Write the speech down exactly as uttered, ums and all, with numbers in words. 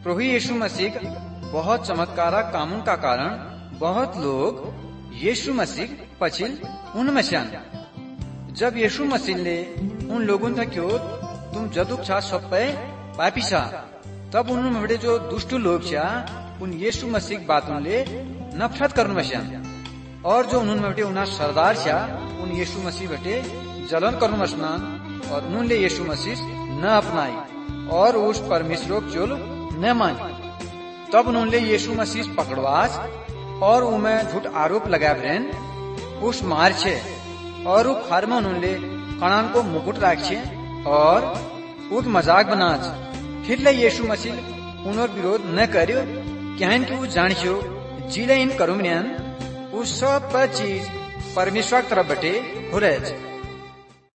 प्रभु यीशु मसीह बहुत चमत्कारा कामों का कारण बहुत लोग यीशु मसीह पचिल उनमें से जब यीशु मसीह ने उन लोगों था क्यों तुम जदुक छा सप्पे पापिसा, तब उन्होंने बड़े जो दुष्ट लोग छा उन यीशु मसीह बातों ले नफरत करने में और जो उन्होंने बटे उन्हें सरदार छा उन यीशु मसीह बटे जलन करने में और उन्होंने यीशु मसीह न अपनाई और उस परमेश्वर चोल न मानी। तब उन्होंने यीशु मसीह पकड़वास और उनमें झूठ आरोप लगा ब्रेन उस मार छे और वो फार में उन्होंने कणान को मुकुट राख छे और उस मजाक बनाच। फिर ले यीशु मसीह उनर विरोध न करियो क्या कि वो जानियो जिले इन करुमनियन उस सब पर चीज परमेश्वर तरफ बटे हो रहे।